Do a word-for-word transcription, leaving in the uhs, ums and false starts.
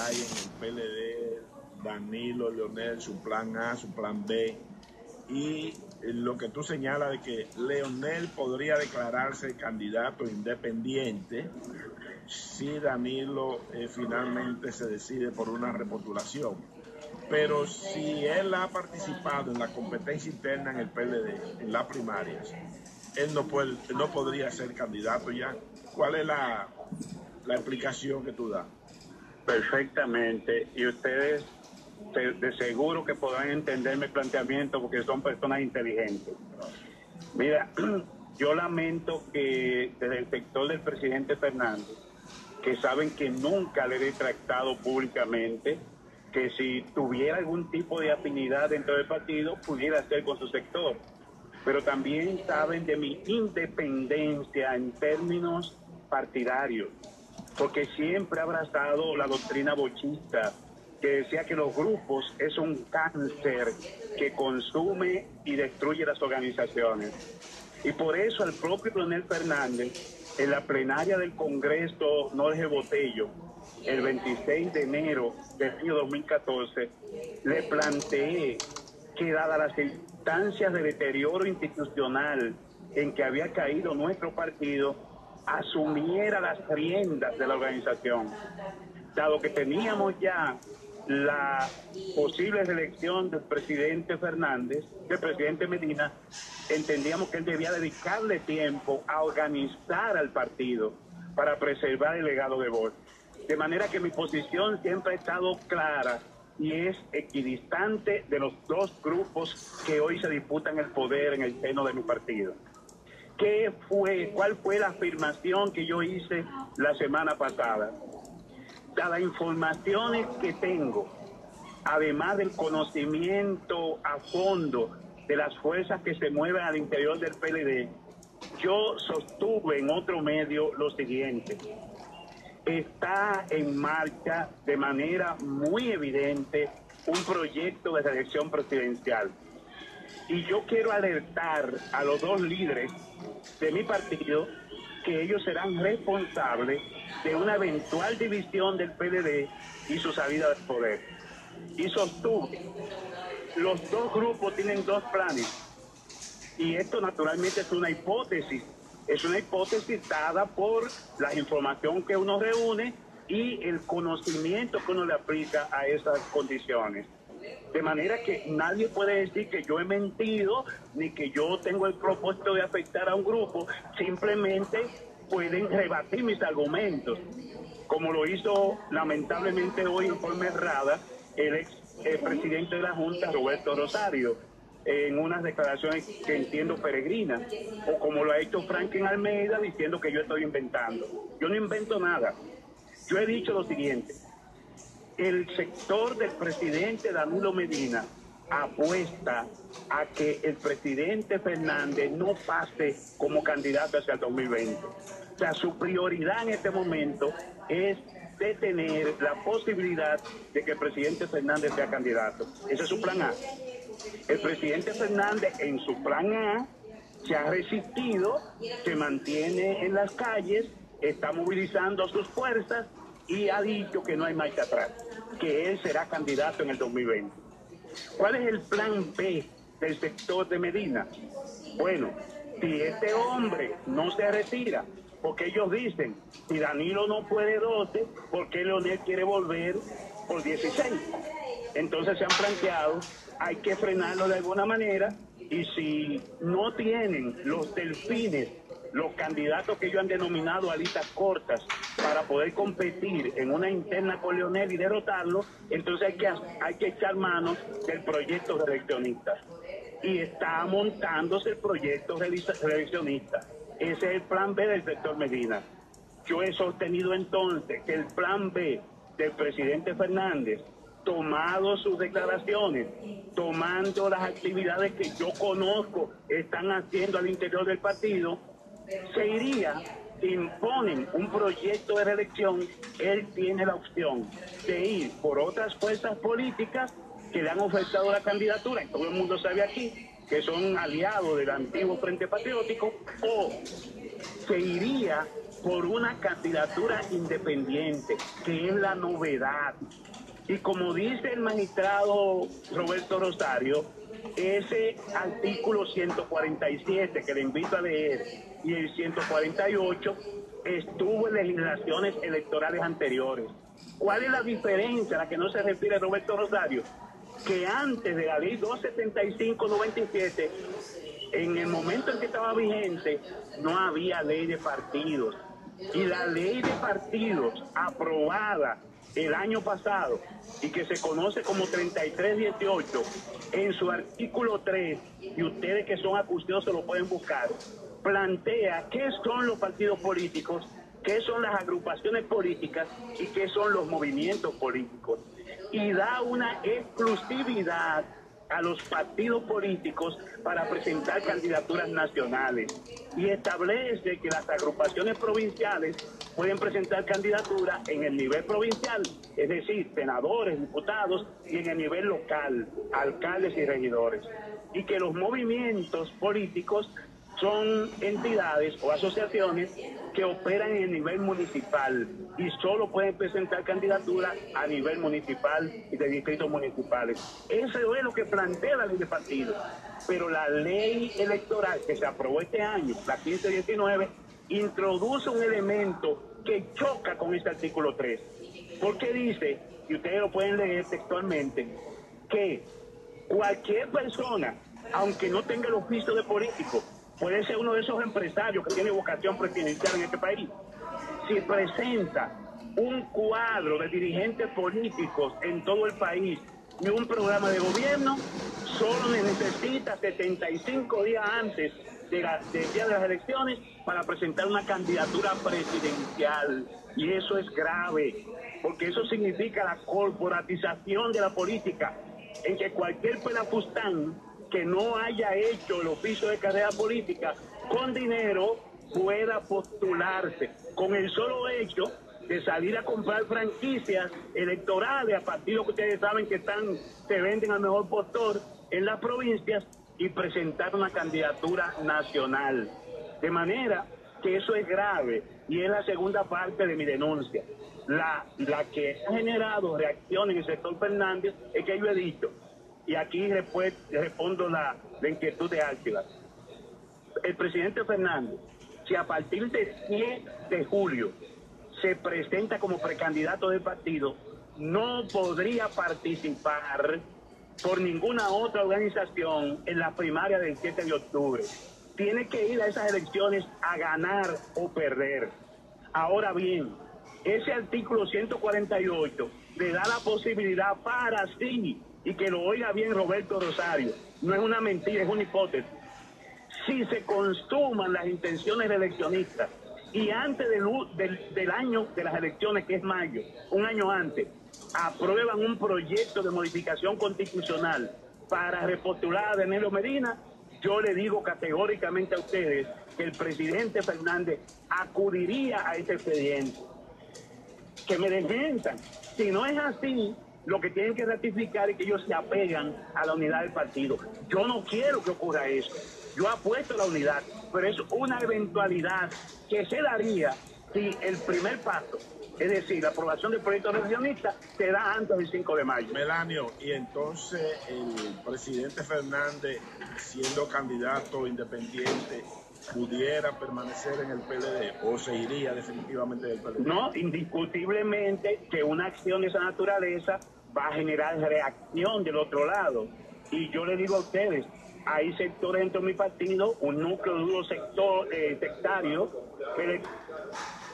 hay en el P L D, Danilo, Leonel, su plan A, su plan B, y lo que tú señalas de que Leonel podría declararse candidato independiente si Danilo eh, finalmente se decide por una repostulación. Pero si él ha participado en la competencia interna en el P L D, en las primarias, él no puede, no podría ser candidato ya. ¿Cuál es la, la explicación que tú das? Perfectamente. Y ustedes de, de seguro que podrán entender mi planteamiento porque son personas inteligentes. Mira, yo lamento que desde el sector del presidente Fernández, que saben que nunca le he retractado públicamente, que si tuviera algún tipo de afinidad dentro del partido, pudiera ser con su sector. Pero también saben de mi independencia en términos partidarios, porque siempre he abrazado la doctrina bochista, que decía que los grupos es un cáncer que consume y destruye las organizaciones. Y por eso el propio Leonel Fernández, en la plenaria del Congreso Jorge Botello, el veintiséis de enero del año dos mil catorce, le planteé que dadas las circunstancias de deterioro institucional en que había caído nuestro partido, asumiera las riendas de la organización. Dado que teníamos ya la posible reelección del presidente Fernández, del presidente Medina, entendíamos que él debía dedicarle tiempo a organizar al partido para preservar el legado de Bosch. De manera que mi posición siempre ha estado clara y es equidistante de los dos grupos que hoy se disputan el poder en el seno de mi partido. ¿Qué fue, cuál fue la afirmación que yo hice la semana pasada? Dadas informaciones que tengo, además del conocimiento a fondo de las fuerzas que se mueven al interior del P L D, yo sostuve en otro medio lo siguiente: está en marcha de manera muy evidente un proyecto de reelección presidencial. Y yo quiero alertar a los dos líderes de mi partido que ellos serán responsables de una eventual división del P L D y su salida del poder. Y sostuve, los dos grupos tienen dos planes. Y esto naturalmente es una hipótesis. Es una hipótesis dada por la información que uno reúne y el conocimiento que uno le aplica a esas condiciones. De manera que nadie puede decir que yo he mentido ni que yo tengo el propósito de afectar a un grupo. Simplemente pueden rebatir mis argumentos, como lo hizo lamentablemente hoy en forma errada el ex el presidente de la Junta, Roberto Rosario, en unas declaraciones que entiendo peregrinas, o como lo ha hecho Franklin Almeida diciendo que yo estoy inventando. Yo no invento nada. Yo he dicho lo siguiente: el sector del presidente Danilo Medina apuesta a que el presidente Fernández no pase como candidato hacia el dos mil veinte. O sea, su prioridad en este momento es detener la posibilidad de que el presidente Fernández sea candidato. Ese es su plan A. El presidente Fernández en su plan A se ha resistido, se mantiene en las calles, está movilizando sus fuerzas y ha dicho que no hay marcha atrás, que él será candidato en el dos mil veinte. ¿Cuál es el plan B del sector de Medina? Bueno, si este hombre no se retira, porque ellos dicen, si Danilo no puede doce, ¿por qué Leonel quiere volver por dieciséis? Entonces se han planteado, hay que frenarlo de alguna manera, y si no tienen los delfines, los candidatos que ellos han denominado alitas cortas, para poder competir en una interna con Leonel y derrotarlo, entonces hay que, hay que echar manos del proyecto reeleccionista. Y está montándose el proyecto reeleccionista. Ese es el plan B del sector Medina. Yo he sostenido entonces que el plan B del presidente Fernández, tomado sus declaraciones, tomando las actividades que yo conozco están haciendo al interior del partido, se iría, imponen un proyecto de reelección, él tiene la opción de ir por otras fuerzas políticas que le han ofertado la candidatura, y todo el mundo sabe aquí que son aliados del antiguo Frente Patriótico, o se iría por una candidatura independiente, que es la novedad. Y como dice el magistrado Roberto Rosario, ese artículo ciento cuarenta y siete que le invito a leer y el ciento cuarenta y ocho estuvo en legislaciones electorales anteriores. ¿Cuál es la diferencia a la que no se refiere Roberto Rosario? Que antes de la ley doscientos setenta y cinco noventa y siete, en el momento en que estaba vigente, no había ley de partidos. Y la ley de partidos aprobada el año pasado y que se conoce como treinta y tres dieciocho, en su artículo tres, y ustedes que son acuciosos lo pueden buscar, plantea qué son los partidos políticos, qué son las agrupaciones políticas y qué son los movimientos políticos. Y da una exclusividad a los partidos políticos para presentar candidaturas nacionales y establece que las agrupaciones provinciales pueden presentar candidaturas en el nivel provincial, es decir, senadores, diputados, y en el nivel local, alcaldes y regidores, y que los movimientos políticos son entidades o asociaciones que operan en el nivel municipal y solo pueden presentar candidaturas a nivel municipal y de distritos municipales. Eso es lo que plantea la ley de partidos. Pero la ley electoral que se aprobó este año, la quince diecinueve, introduce un elemento que choca con este artículo tres. Porque dice, y ustedes lo pueden leer textualmente, que cualquier persona, aunque no tenga el oficio de político, puede ser uno de esos empresarios que tiene vocación presidencial en este país, si presenta un cuadro de dirigentes políticos en todo el país y un programa de gobierno, solo necesita setenta y cinco días antes de la, del día de las elecciones para presentar una candidatura presidencial. Y eso es grave, porque eso significa la corporatización de la política, en que cualquier pelafustán que no haya hecho el oficio de carrera política con dinero pueda postularse, con el solo hecho de salir a comprar franquicias electorales a partidos que ustedes saben que están, se venden al mejor postor en las provincias y presentar una candidatura nacional. De manera que eso es grave y es la segunda parte de mi denuncia. La, la que ha generado reacción en el sector Fernández es que yo he dicho, y aquí después respondo la, la inquietud de Árchila. El presidente Fernández, si a partir del diez de julio se presenta como precandidato del partido, no podría participar por ninguna otra organización en la primaria del siete de octubre. Tiene que ir a esas elecciones a ganar o perder. Ahora bien, ese artículo ciento cuarenta y ocho le da la posibilidad para sí, y que lo oiga bien Roberto Rosario, no es una mentira, es una hipótesis. Si se consuman las intenciones eleccionistas y antes del, del, del año de las elecciones, que es mayo, un año antes, aprueban un proyecto de modificación constitucional para repostular a Danilo Medina, yo le digo categóricamente a ustedes que el presidente Fernández acudiría a ese expediente. Que me desmientan. Si no es así, lo que tienen que ratificar es que ellos se apegan a la unidad del partido. Yo no quiero que ocurra eso. Yo apuesto a la unidad, pero es una eventualidad que se daría si el primer paso, es decir, la aprobación del proyecto revisionista, se da antes del cinco de mayo. Melanio, y entonces el presidente Fernández, siendo candidato independiente, ¿pudiera permanecer en el P L D o se iría definitivamente del P L D? No, indiscutiblemente que una acción de esa naturaleza va a generar reacción del otro lado. Y yo le digo a ustedes, hay sectores dentro de mi partido, un núcleo duro sector eh, sectario, que le,